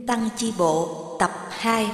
Tăng Chi Bộ tập 2.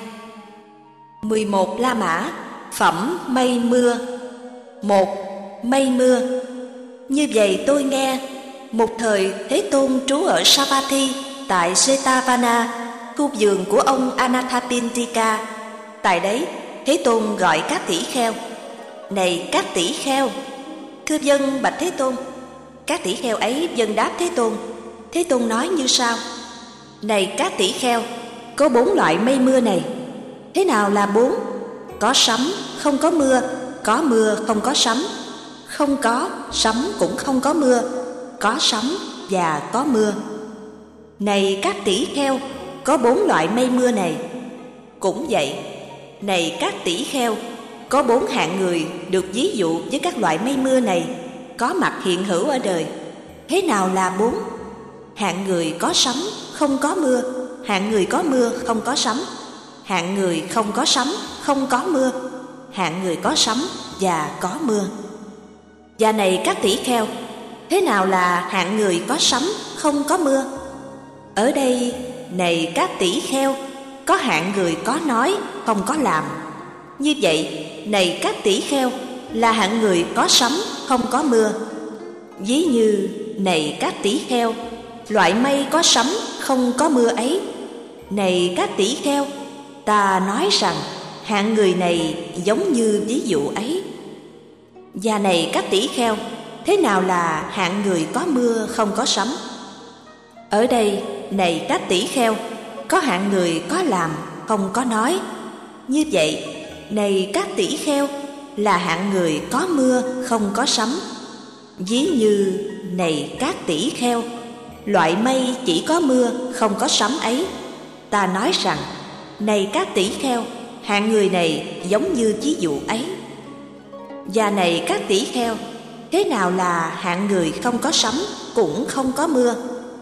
11 La Mã. Phẩm mây mưa. 1. Mây mưa. Như vậy tôi nghe, một thời Thế Tôn trú ở Savatthi tại Jetavana, khu vườn của ông Anathapindika. Tại đấy, Thế Tôn gọi các tỷ kheo: này các tỷ kheo! Thưa vâng bạch Thế Tôn. Các tỷ kheo ấy vâng đáp Thế Tôn. Thế Tôn nói như sau: này các tỷ kheo, có 4 loại mây mưa này. Thế nào là 4? Có sấm, không có mưa không có sấm, không có sấm cũng không có mưa, có sấm và có mưa. Này các tỷ kheo, có 4 loại mây mưa này. Cũng vậy, này các tỷ kheo, có 4 hạng người được ví dụ với các loại mây mưa này, có mặt hiện hữu ở đời. Thế nào là 4? Hạng người có sấm, không có mưa, hạng người có mưa, không có sấm, hạng người không có sấm, không có mưa, hạng người có sấm và có mưa. Và này các tỷ kheo, thế nào là hạng người có sấm, không có mưa? Ở đây, này các tỷ kheo, có hạng người có nói, không có làm. Như vậy, này các tỷ kheo, là hạng người có sấm, không có mưa. Ví như, này các tỷ kheo, loại mây có sấm, không có mưa ấy. Này các tỷ kheo, ta nói rằng hạng người này giống như ví dụ ấy. Và này các tỷ kheo, thế nào là hạng người có mưa, không có sấm? Ở đây, này các tỷ kheo, có hạng người có làm, không có nói. Như vậy, này các tỷ kheo, là hạng người có mưa, không có sấm. Ví như, này các tỷ kheo, loại mây chỉ có mưa, không có sấm ấy. Ta nói rằng, này các tỷ kheo, hạng người này giống như ví dụ ấy. Và này các tỷ kheo, thế nào là hạng người không có sấm, cũng không có mưa?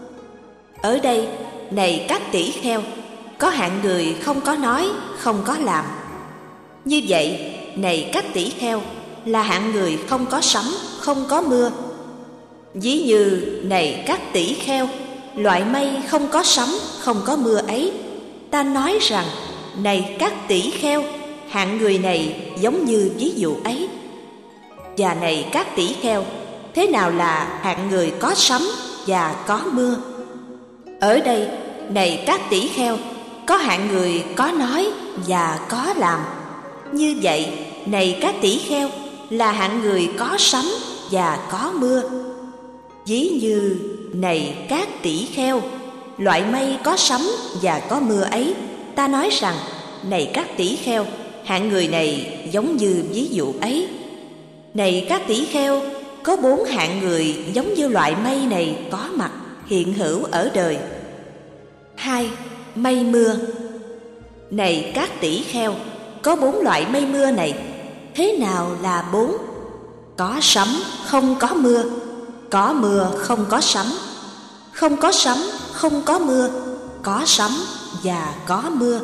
Ở đây, này các tỷ kheo, có hạng người không có nói, không có làm. Như vậy, này các tỷ kheo, là hạng người không có sấm, không có mưa. Ví như, này các tỷ kheo, loại mây không có sấm, không có mưa ấy. Ta nói rằng, này các tỷ kheo, hạng người này giống như ví dụ ấy. Và này các tỷ kheo, thế nào là hạng người có sấm và có mưa? Ở đây, này các tỷ kheo, có hạng người có nói và có làm. Như vậy, này các tỷ kheo, là hạng người có sấm và có mưa. Ví như, này các tỷ kheo, loại mây có sấm và có mưa ấy. Ta nói rằng, này các tỷ kheo, hạng người này giống như ví dụ ấy. Này các tỷ kheo, có 4 hạng người giống như loại mây này có mặt hiện hữu ở đời. 2. Mây mưa. Này các tỷ kheo, có 4 loại mây mưa này. Thế nào là 4? Có sấm, không có mưa không có sấm, không có sấm, không có mưa, có sấm và có mưa.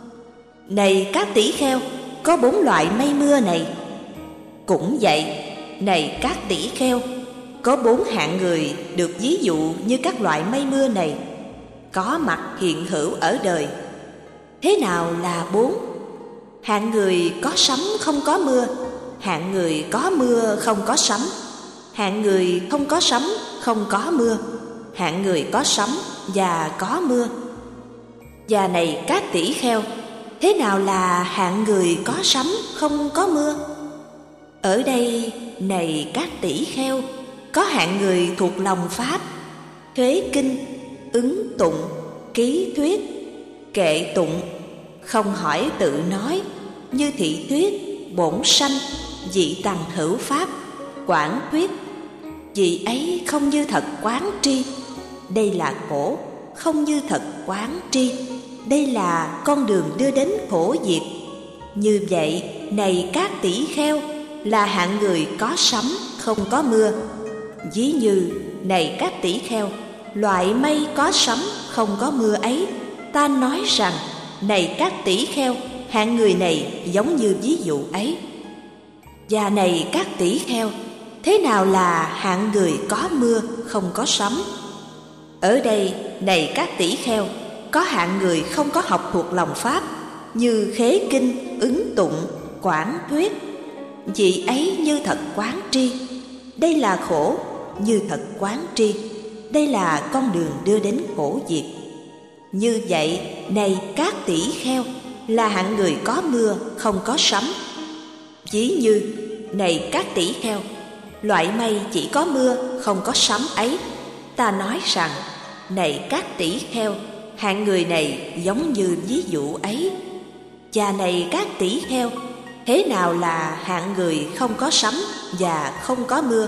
Này các tỷ kheo, có 4 loại mây mưa này. Cũng vậy, này các tỷ kheo, có 4 hạng người được ví dụ như các loại mây mưa này, có mặt hiện hữu ở đời. Thế nào là 4? Hạng người có sấm, không có mưa, hạng người có mưa, không có sấm, hạng người không có sấm, không có mưa, hạng người có sấm và có mưa. Và này các tỷ kheo, thế nào là hạng người có sấm, không có mưa? Ở đây, này các tỷ kheo, có hạng người thuộc lòng Pháp, khế kinh, ứng tụng, ký thuyết, kệ tụng, không hỏi tự nói, như thị thuyết, bổn sanh, dị tằng hữu Pháp, quảng thuyết. Vị ấy không như thật quán tri, đây là khổ, không như thật quán tri, đây là con đường đưa đến khổ diệt. Như vậy, này các tỷ kheo, là hạng người có sấm, không có mưa. Ví như, này các tỷ kheo, loại mây có sấm, không có mưa ấy. Ta nói rằng, này các tỷ kheo, hạng người này giống như ví dụ ấy. Và này các tỷ kheo, thế nào là hạng người có mưa, không có sấm? Ở đây, này các tỷ kheo, có hạng người không có học thuộc lòng pháp, như khế kinh, ứng tụng, quảng thuyết. Vị ấy như thật quán tri, đây là khổ. Như thật quán tri, đây là con đường đưa đến khổ diệt. Như vậy, này các tỷ kheo, là hạng người có mưa không có sấm. Ví như, này các tỷ kheo, loại mây chỉ có mưa không có sấm ấy, ta nói rằng, này các tỷ kheo, hạng người này giống như ví dụ ấy. Và này các tỷ kheo, thế nào là hạng người không có sấm và không có mưa?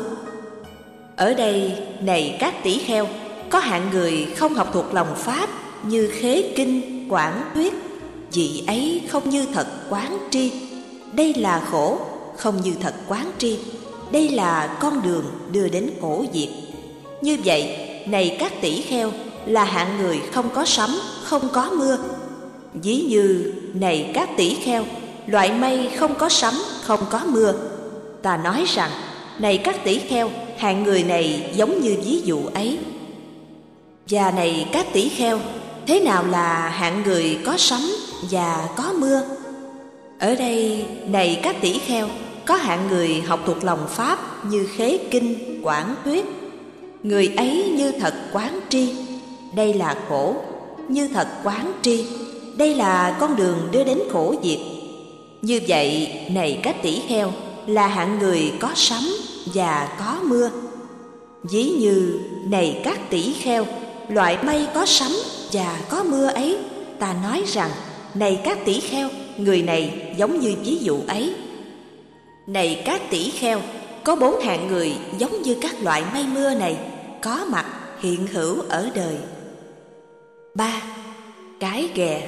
Ở đây, này các tỷ kheo, có hạng người không học thuộc lòng pháp, như khế kinh, quảng thuyết. Vị ấy không như thật quán tri, đây là khổ. Không như thật quán tri, đây là con đường đưa đến khổ diệt. Như vậy, này các tỷ kheo, là hạng người không có sấm, không có mưa. Ví như, này các tỷ kheo, loại mây không có sấm, không có mưa. Ta nói rằng, này các tỷ kheo, hạng người này giống như ví dụ ấy. Và này các tỷ kheo, thế nào là hạng người có sấm và có mưa? Ở đây, này các tỷ kheo, có hạng người học thuộc lòng pháp, như khế kinh, quảng thuyết. Người ấy như thật quán tri, đây là khổ. Như thật quán tri, đây là con đường đưa đến khổ diệt. Như vậy, này các tỷ kheo, là hạng người có sấm và có mưa. Ví như, này các tỷ kheo, loại mây có sấm và có mưa ấy, ta nói rằng, này các tỷ kheo, người này giống như ví dụ ấy. Này các tỷ kheo, có 4 hạng người giống như các loại mây mưa này, có mặt hiện hữu ở đời. 3. Cái ghè.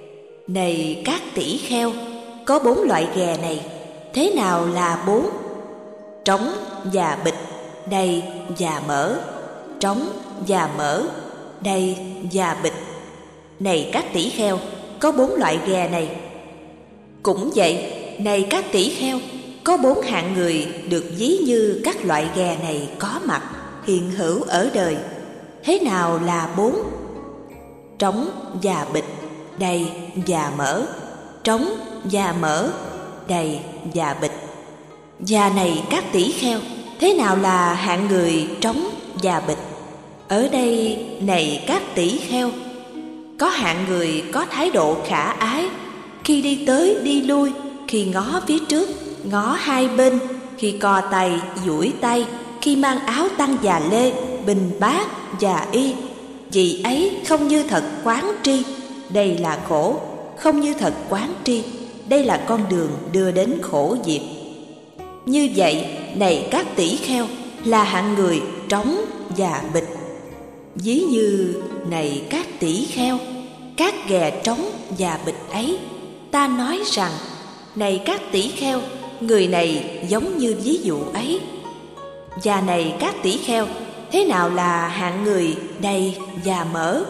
Này các tỷ kheo, có 4 loại ghè này, thế nào là 4? Trống và bịch, đầy và mở. Trống và mở, đầy và bịch. Này các tỷ kheo, có 4 loại ghè này. Cũng vậy, này các tỷ kheo, có 4 hạng người được ví như các loại ghè này có mặt hiện hữu ở đời. Thế nào là 4? Trống và bịch, đầy và mở. Trống và mở, đầy và bịch. Và này các tỷ kheo, thế nào là hạng người trống và bịch? Ở đây, này các tỷ kheo, có hạng người có thái độ khả ái, khi đi tới đi lui, khi ngó phía trước, ngó hai bên, khi co tay, duỗi tay, khi mang áo tăng và lê, bình bát và y. Vì ấy không như thật quán tri, đây là khổ. Không như thật quán tri, đây là con đường đưa đến khổ diệt. Như vậy, này các tỷ kheo, là hạng người trống và bịch. Ví như, này các tỷ kheo, các ghè trống và bịch ấy, ta nói rằng, này các tỷ kheo, người này giống như ví dụ ấy. Và này các tỷ kheo, thế nào là hạng người đầy và mở?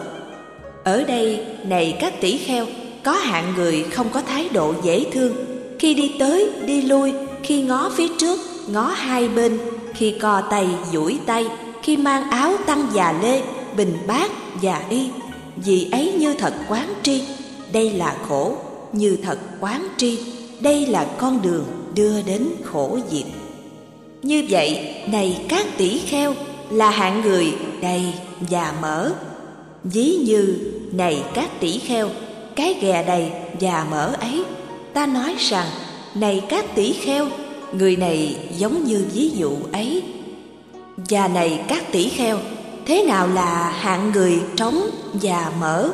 Ở đây, này các tỷ kheo, có hạng người không có thái độ dễ thương, khi đi tới đi lui, khi ngó phía trước, ngó hai bên, khi co tay duỗi tay, khi mang áo tăng và lê, bình bát và y. Vì ấy như thật quán tri, đây là khổ. Như thật quán tri, đây là con đường đưa đến khổ diệt. Như vậy, này các tỷ kheo, là hạng người đầy và mở. Ví như, này các tỷ kheo, cái ghè đầy và mở ấy, ta nói rằng, này các tỷ kheo, người này giống như ví dụ ấy. Và này các tỷ kheo, thế nào là hạng người trống và mở?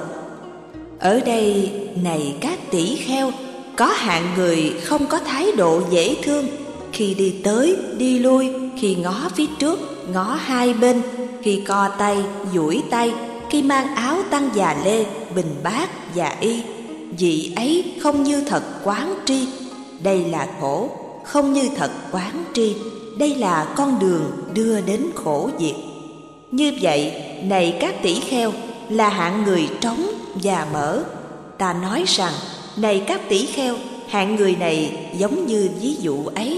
Ở đây, này các tỷ kheo, có hạng người không có thái độ dễ thương, khi đi tới đi lui, khi ngó phía trước, ngó hai bên, khi co tay duỗi tay, khi mang áo tăng và lê, bình bát và y. Vị ấy không như thật quán tri, đây là khổ. Không như thật quán tri, đây là con đường đưa đến khổ diệt. Như vậy, này các tỷ kheo, là hạng người trống và mở. Ta nói rằng, này các tỷ kheo, hạng người này giống như ví dụ ấy.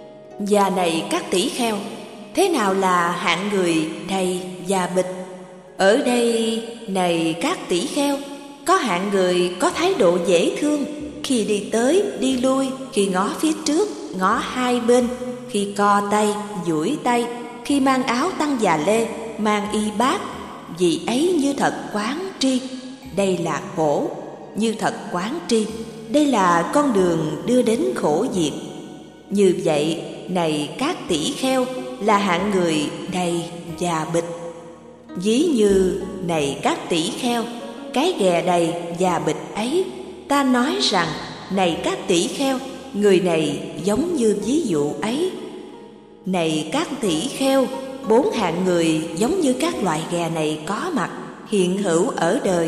Và này các tỷ kheo, thế nào là hạng người đầy và bịch? Ở đây này các tỷ kheo, có hạng người có thái độ dễ thương, khi đi tới đi lui, khi ngó phía trước ngó hai bên, khi co tay duỗi tay, khi mang áo tăng già lê, mang y bát. Vì ấy như thật quán tri, đây là khổ. Như thật quán tri, đây là con đường đưa đến khổ diệt. Như vậy này các tỷ kheo, là hạng người đầy và bịch. Ví như này các tỷ kheo, cái ghè đầy và bịch ấy, ta nói rằng này các tỷ kheo, người này giống như ví dụ ấy. Này các tỷ kheo, 4 hạng người giống như các loại ghè này có mặt, hiện hữu ở đời.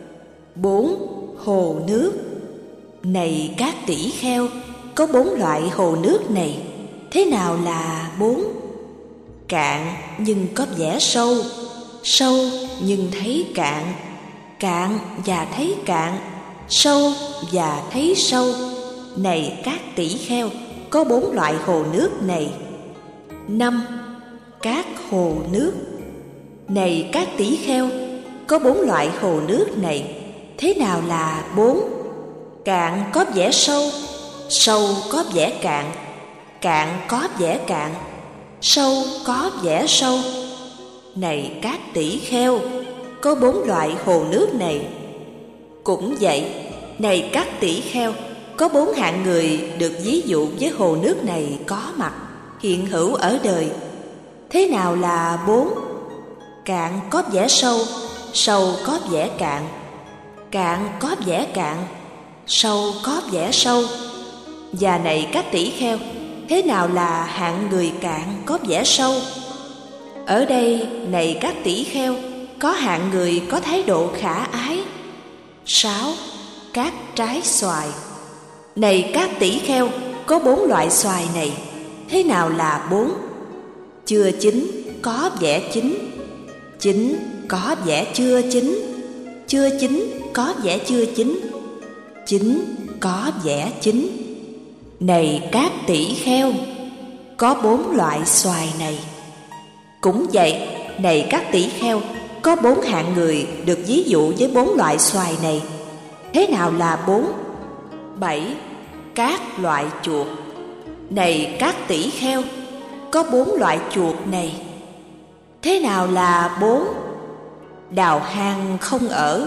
4. Hồ nước. Này các tỷ kheo, có 4 loại hồ nước này. Thế nào là 4? Cạn nhưng có vẻ sâu, sâu nhưng thấy cạn, cạn và thấy cạn, sâu và thấy sâu. Này các tỷ kheo, có 4 loại hồ nước này. 5. Các hồ nước. Này các tỷ kheo, có 4 loại hồ nước này. Thế nào là 4? Cạn có vẻ sâu, sâu có vẻ cạn, cạn có vẻ cạn, sâu có vẻ sâu. Này các tỷ kheo, có 4 loại hồ nước này. Cũng vậy, này các tỷ kheo, có 4 hạng người được ví dụ với hồ nước này có mặt, hiện hữu ở đời. Thế nào là 4? Cạn có vẻ sâu, sâu có vẻ cạn, cạn có vẻ cạn, sâu có vẻ sâu. Và này các tỷ kheo, thế nào là hạng người cạn có vẻ sâu? Ở đây này các tỷ kheo, có hạng người có thái độ khả ái. 6. Các trái xoài. Này các tỷ kheo, có 4 loại xoài này. Thế nào là 4? Chưa chín có vẻ chín, chín có vẻ chưa chín, chưa chín có vẻ chưa chín, chín có vẻ chín. Này các tỷ kheo, có 4 loại xoài này. Cũng vậy, này các tỷ kheo, có 4 hạng người được ví dụ với 4 loại xoài này. Thế nào là 4? 7. Các loại chuột. Này các tỷ kheo, có 4 loại chuột này. Thế nào là 4? Đào hang không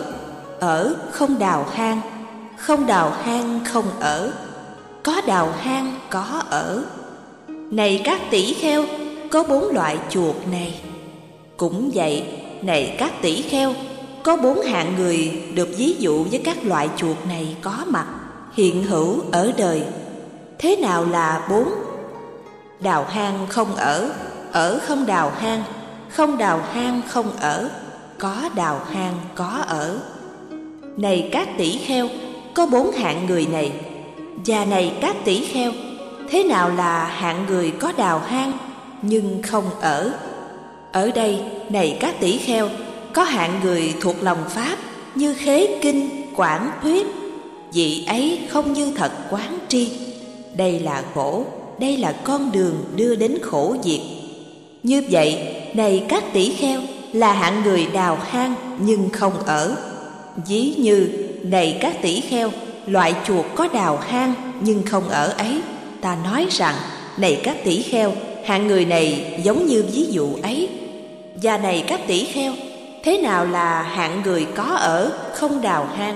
ở không đào hang, không đào hang không ở, có đào hang có ở. Này các tỷ kheo, có 4 loại chuột này. Cũng vậy, này các tỷ kheo, có 4 hạng người được ví dụ với các loại chuột này có mặt, hiện hữu ở đời. Thế nào là 4? Đào hang không ở không đào hang, không đào hang không ở, có đào hang có ở. Này các tỷ kheo, có 4 hạng người này. Và này các tỷ kheo, thế nào là hạng người có đào hang nhưng không ở? Ở đây, này các tỷ kheo, có hạng người thuộc lòng Pháp như khế kinh, quảng thuyết. Vị ấy không như thật quán tri. Đây là khổ, đây là con đường đưa đến khổ diệt. Như vậy, này các tỷ kheo, là hạng người đào hang nhưng không ở. Ví như, này các tỷ kheo, loại chuột có đào hang nhưng không ở ấy, ta nói rằng, này các tỷ kheo, hạng người này giống như ví dụ ấy. Và này các tỷ kheo, thế nào là hạng người có ở không đào hang?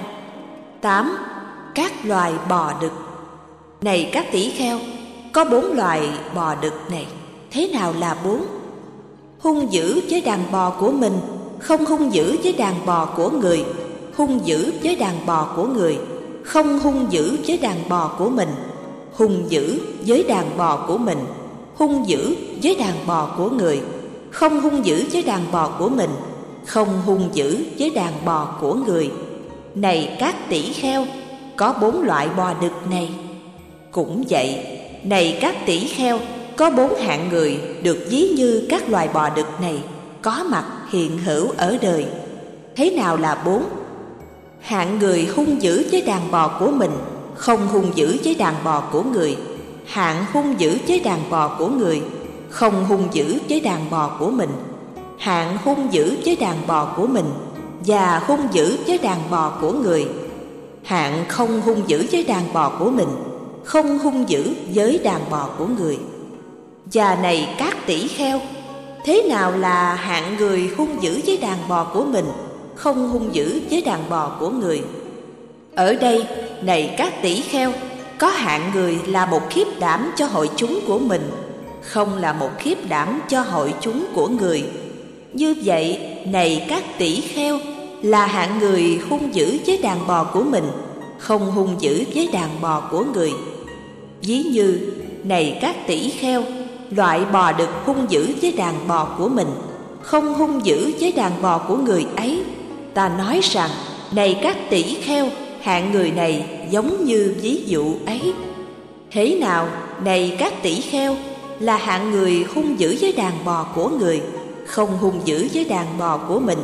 8. Các loài bò đực. Này các tỷ kheo, có 4 loài bò đực này. Thế nào là 4? Hung dữ với đàn bò của mình, không hung dữ với đàn bò của người, hung dữ với đàn bò của người, không hung dữ với đàn bò của mình, hung dữ với đàn bò của mình, hung dữ với đàn bò của người, không hung dữ với đàn bò của mình, không hung dữ với đàn bò của người. Này các tỷ kheo, có 4 loại bò đực này. Cũng vậy, này các tỷ kheo, có 4 hạng người được ví như các loài bò đực này có mặt hiện hữu ở đời. Thế nào là 4? Hạng người hung dữ với đàn bò của mình, không hung dữ với đàn bò của người. Hạng hung dữ với đàn bò của người, không hung dữ với đàn bò của mình. hạng hung dữ với đàn bò của mình và hung dữ với đàn bò của người. Hạng không hung dữ với đàn bò của mình, không hung dữ với đàn bò của người. Và này các tỷ kheo, thế nào là hạng người hung dữ với đàn bò của mình, không hung dữ với đàn bò của người? Ở đây, này các tỷ kheo, có hạng người là một khiếp đảm cho hội chúng của mình, không là một khiếp đảm cho hội chúng của người. Như vậy, này các tỷ kheo, là hạng người hung dữ với đàn bò của mình, không hung dữ với đàn bò của người. Ví như, này các tỷ kheo, loại bò đực hung dữ với đàn bò của mình, không hung dữ với đàn bò của người ấy. Ta nói rằng, này các tỷ kheo, hạng người này giống như ví dụ ấy. Thế nào, này các tỷ kheo, là hạng người hung dữ với đàn bò của người, không hung dữ với đàn bò của mình?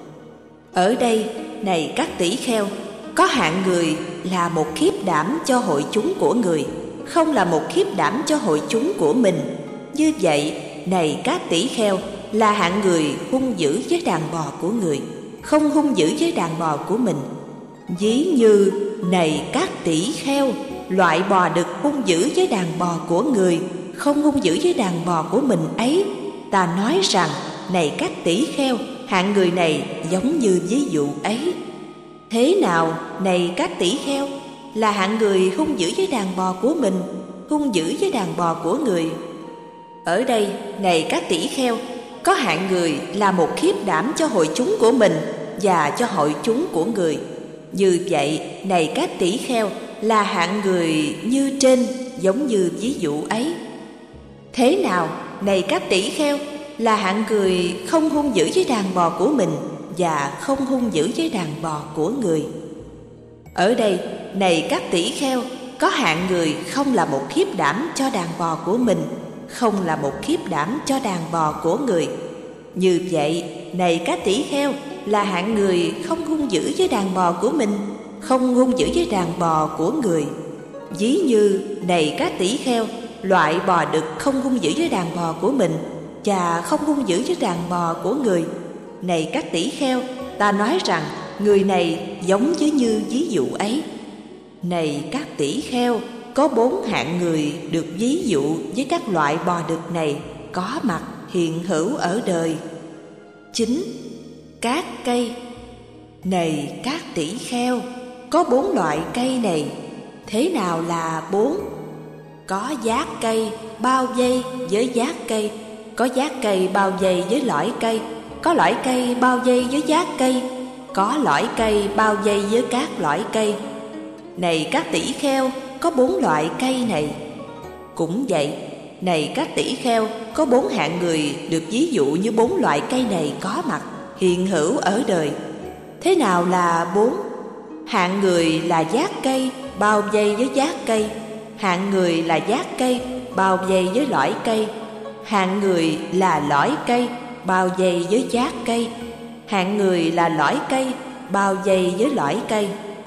Ở đây, này các tỷ kheo, có hạng người là một khiếp đảm cho hội chúng của người, không là một khiếp đảm cho hội chúng của mình. Như vậy, này các tỷ kheo, là hạng người hung dữ với đàn bò của người, không hung dữ với đàn bò của mình. Ví như, này các tỷ kheo, loại bò đực hung dữ với đàn bò của người, không hung dữ với đàn bò của mình ấy. Ta nói rằng, này các tỷ kheo, hạng người này giống như ví dụ ấy. Thế nào, này các tỷ kheo, là hạng người hung dữ với đàn bò của mình, hung dữ với đàn bò của người? Ở đây, này các tỷ kheo, có hạng người là một khiếp đảm cho hội chúng của mình và cho hội chúng của người. Như vậy, này các tỷ kheo, là hạng người như trên, giống như ví dụ ấy. Thế nào, này các tỷ kheo, là hạng người không hung dữ với đàn bò của mình và không hung dữ với đàn bò của người? Ở đây, này các tỷ kheo, có hạng người không là một khiếp đảm cho đàn bò của mình, không là một khiếp đảm cho đàn bò của người. Như vậy, này các tỷ kheo, là hạng người không hung dữ với đàn bò của mình, không hung dữ với đàn bò của người. Ví như, này các tỷ kheo, loại bò đực không hung dữ với đàn bò của mình và không hung dữ với đàn bò của người. Này các tỷ kheo, ta nói rằng người này giống với như ví dụ ấy. Này các tỷ kheo, có 4 hạng người được ví dụ với các loại bò đực này có mặt hiện hữu ở đời. 9. Các cây. Này các tỷ kheo, có 4 loại cây này. Thế nào là 4? Có giác cây bao vây với giác cây, có giác cây bao vây với lõi cây, có lõi cây bao vây với giác cây, có lõi cây bao vây với các lõi cây. Này các tỷ kheo, có 4 loại cây này. Cũng vậy, này các tỷ kheo, có 4 hạng người được ví dụ như 4 loại cây này có mặt hiện hữu ở đời. Thế nào là 4? Hạng người là giác cây bao vây với giác cây, hạng người là giác cây bao vây với lõi cây, hạng người là lõi cây bao vây với giác cây, hạng người là lõi cây bao vây với lõi cây.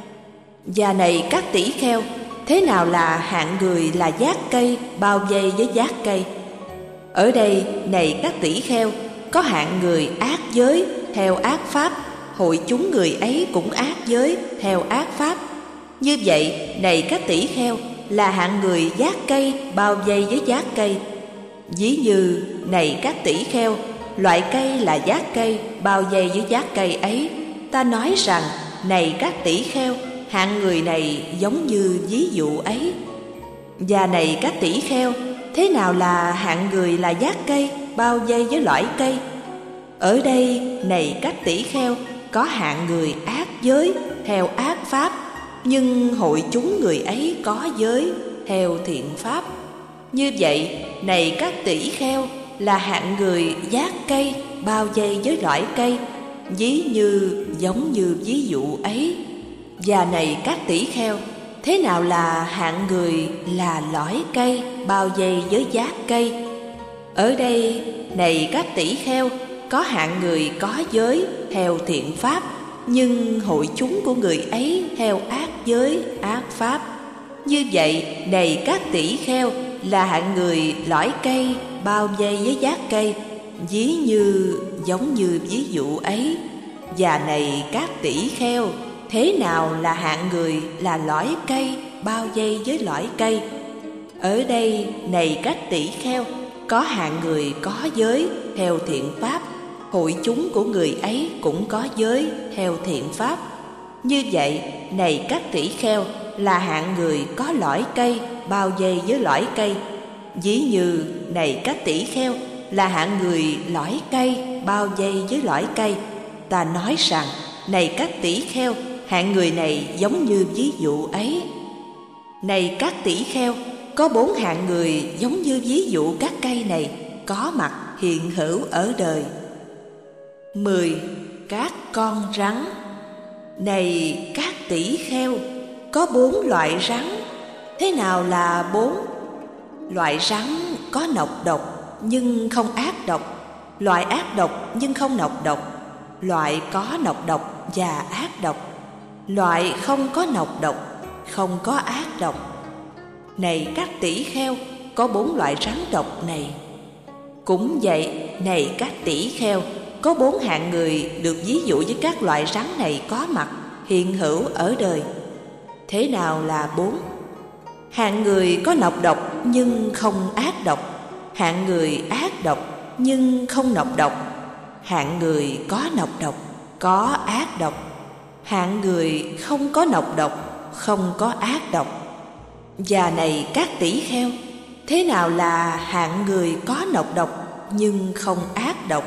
Và này các tỷ kheo, thế nào là hạng người là giác cây bao vây với giác cây? Ở đây, này các tỷ kheo, có hạng người ác giới theo ác pháp, hội chúng người ấy cũng ác giới theo ác pháp. Như vậy, này các tỷ kheo, là hạng người giác cây bao vây với giác cây. Ví như, này các tỷ kheo, loại cây là giác cây bao vây với giác cây ấy. Ta nói rằng, này các tỷ kheo, hạng người này giống như ví dụ ấy. Và này các tỷ kheo, thế nào là hạng người là giác cây bao vây với lõi cây? Ở đây, này các tỷ kheo, có hạng người ác giới theo ác pháp, nhưng hội chúng người ấy có giới theo thiện pháp. Như vậy, này các tỷ kheo, là hạng người giác cây bao vây với lõi cây, ví như giống như ví dụ ấy. Và này các tỷ kheo, thế nào là hạng người là lõi cây bao vây với giác cây? Ở đây, này các tỷ kheo, có hạng người có giới theo thiện pháp, nhưng hội chúng của người ấy theo ác giới, ác pháp. Như vậy, này các tỷ kheo, là hạng người lõi cây bao vây với giác cây, giống như ví dụ ấy. Và này các tỷ kheo, thế nào là hạng người là lõi cây bao vây với lõi cây? Ở đây này các tỷ kheo, có hạng người có giới theo thiện pháp, hội chúng của người ấy cũng có giới theo thiện pháp. Như vậy, này các tỷ kheo, là hạng người có lõi cây bao vây với lõi cây. Ví như này các tỷ kheo, là hạng người lõi cây bao vây với lõi cây. Ta nói rằng, này các tỷ kheo, hạng người này giống như ví dụ ấy. Này các tỷ kheo, có 4 hạng người giống như ví dụ các cây này, có mặt hiện hữu ở đời. 10. Các con rắn. Này các tỷ kheo, có 4 loại rắn. Thế nào là 4? Loại rắn có nọc độc nhưng không ác độc, loại ác độc nhưng không nọc độc, loại có nọc độc và ác độc, loại không có nọc độc, không có ác độc. Này các tỷ kheo, có 4 loại rắn độc này. Cũng vậy, này các tỷ kheo, có 4 hạng người được ví dụ với các loại rắn này có mặt hiện hữu ở đời. Thế nào là 4? Hạng người có nọc độc nhưng không ác độc, hạng người ác độc nhưng không nọc độc, hạng người có nọc độc, có ác độc, hạng người không có nọc độc, không có ác độc. Và này các tỷ kheo, thế nào là hạng người có nọc độc nhưng không ác độc?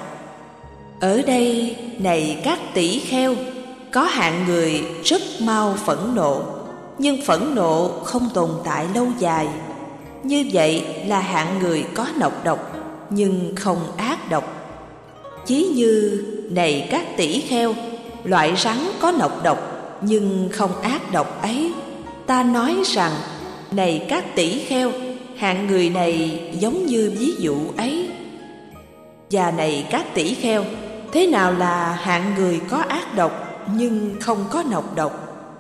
Ở đây, này các tỷ kheo, có hạng người rất mau phẫn nộ, nhưng phẫn nộ không tồn tại lâu dài. Như vậy là hạng người có nọc độc nhưng không ác độc. Ví như này các tỷ kheo, loại rắn có nọc độc nhưng không ác độc ấy, ta nói rằng, này các tỷ kheo, hạng người này giống như ví dụ ấy. Và này các tỷ kheo, thế nào là hạng người có ác độc nhưng không có nọc độc?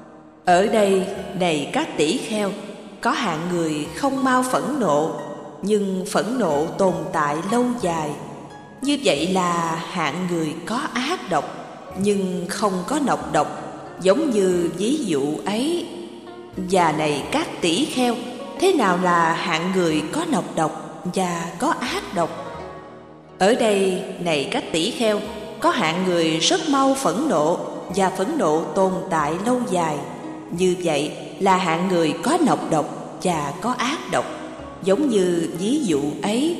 Ở đây, này các tỷ kheo, có hạng người không mau phẫn nộ, nhưng phẫn nộ tồn tại lâu dài. Như vậy là hạng người có ác độc nhưng không có nọc độc, giống như ví dụ ấy. Và này các tỷ kheo, thế nào là hạng người có nọc độc và có ác độc? Ở đây, này các tỷ kheo, có hạng người rất mau phẫn nộ và phẫn nộ tồn tại lâu dài. Như vậy là hạng người có nọc độc và có ác độc, giống như ví dụ ấy.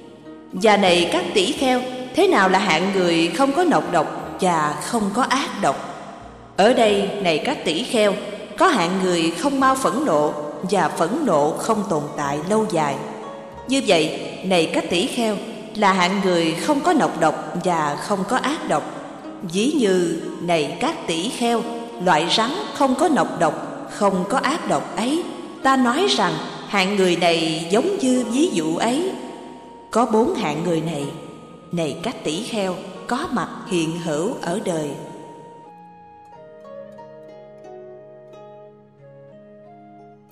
Và này các tỷ kheo, thế nào là hạng người không có nọc độc và không có ác độc? Ở đây, này các tỷ kheo, có hạng người không mau phẫn nộ và phẫn nộ không tồn tại lâu dài. Như vậy, này các tỷ kheo, là hạng người không có nọc độc và không có ác độc. Ví như này các tỷ kheo, loại rắn không có nọc độc, không có ác độc ấy, ta nói rằng hạng người này giống như ví dụ ấy. Có 4 hạng người này, này các tỷ kheo, có mặt hiện hữu ở đời.